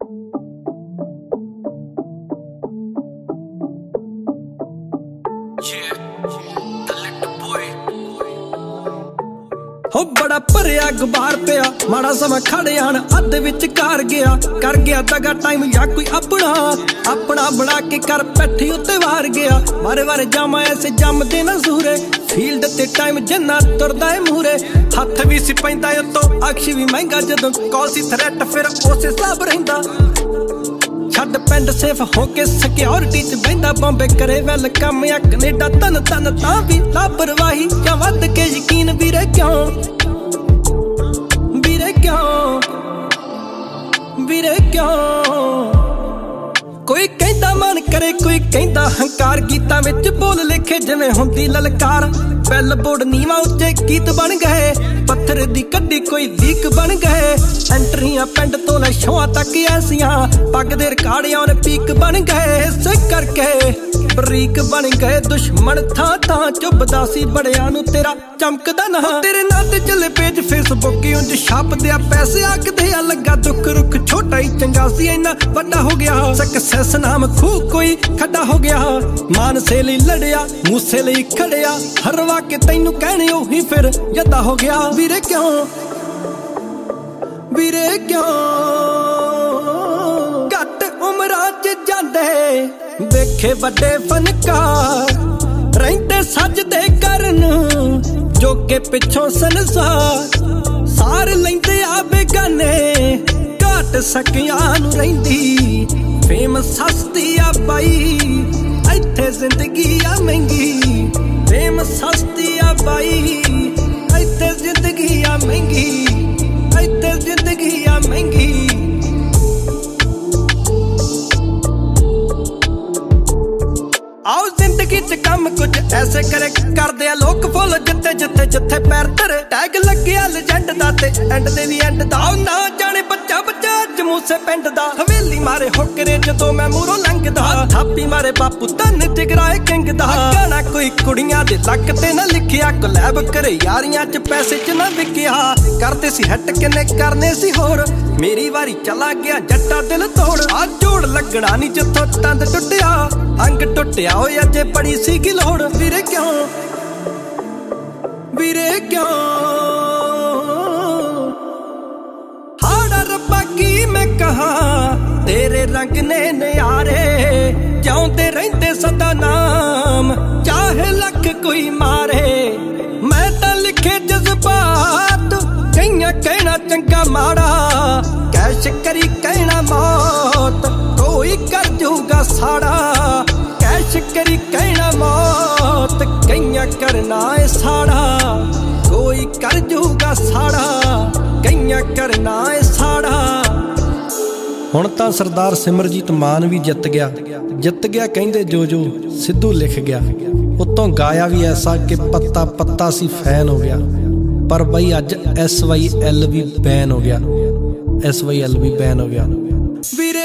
हो बड़ा भरिया गुबार पिया माड़ा समा खड़ आन अद्ध विच कार गया कर गया दगा टाइम या कोई अपना अपना बना के कर पैठी उत्ते वार गया बारे बारे जामा ऐसे जमदे ना सूरे फील्ड ते टाइम जिन्ना तुरदा है मूरे हथ भी सी पैंदा उत्तों अक्ष भी महंगा जदों कॉल सी थ्रेट फिर उसे हिसाब रहिंदा छड़ पिंड सेफ होके सिक्योरिटी च बहिंदा बॉम्बे करे वेलकम या कनेडा तन तन तां भी लापरवाही या वध के यकीन वीरे क्यों वीरे क्यों वीरे क्यों कोई कहंदा मन करे कोई कहंदा हंकार गीतां विच बोल लिखे जिवें हुंदी ललकार बैल बोर्ड नीवा उच्चे गीत बन गए पत्थर दी कड्डी कोई लीक बन गए एंट्रियां पिंड तो ले शोआं तक ऐसियां पग दे रिकार्डियां ने पीक बन गए इस करके बरीक बन गए दुश्मन थां थां चुभदा सी बड़ियां नूं तेरा चमकदा ना तेरे नाल ते चले पेज फेसबुक उंज छापदे आ पैसे आखदे आ लगा दुख रुख छोटा ही चंगा सी इन्ना वड्डा हो गया सक्सेस नाम खूह कोई खड्डा हो गया मानसे लई लड़िया मूसे लई खड़िया हरवा के तैनू कहने ओही फिर जदा हो गया वीरे क्यों घट उमरां च जांदे वेखे वड्डे फनकार रहिंदे सजदे करन जो के पिछों संसार सार लैंदे आ बेगाने घट सकियां नूं रहिंदी फेम सस्ती आ पाई इत्थे जिंदगी आ महंगी फेम सस्ती आ पाई इत्थे जिंदगी आ महंगी इत्थे जिंदगी आ महंगी आओ जिंदगी च कम कुछ ऐसे करे करदे आ लोग फुल जिथे जिथे जिथे पैर धरे टैग लग्गिया लेजेंड दा ते एंड दे वी एंड दा ना जाने बच्चा बच्चा जमूसे पिंड दा हवेली मारे होकरे जदों मैं मूरों लंघदा थापी मारे बापू धन टिगराए किंग दा गाना कोई कुड़ियां दे लक ते ना लिखिया कोलैब करे यारियां च पैसे च ना विकिया करदे सी हट किन्ने करने सी होर मेरी वारी चला गया जट्टा दिल तोड़ आ जोड़ लगना नहीं जिथों तंद टुटिया अंग टुटिया होए अजे बड़ी सी की लोड़ वीरे क्यों हाड़ा रब्बा की मैं कहा तेरे रंग ने न्यारे जाऊंदे रहिंदे सदा नाम चाहे लख कोई मारे मैं तां लिखे जज्बात कईयां कहना चंगा माड़ा कैश करी कहना मौत कोई कर जूगा साड़ा कैश करी कहना मौत कईयां करना है साड़ा कोई कर जूगा साड़ा कईयां करना है साड़ा हुण तां सरदार सिमरजीत मान भी जित गया कहंदे जो सिद्धू लिख गया उत्तों गाया भी ऐसा कि पत्ता पत्ता सी फैन हो गया पर बई अज SYL भी बैन हो गया SYL भी बैन हो गया।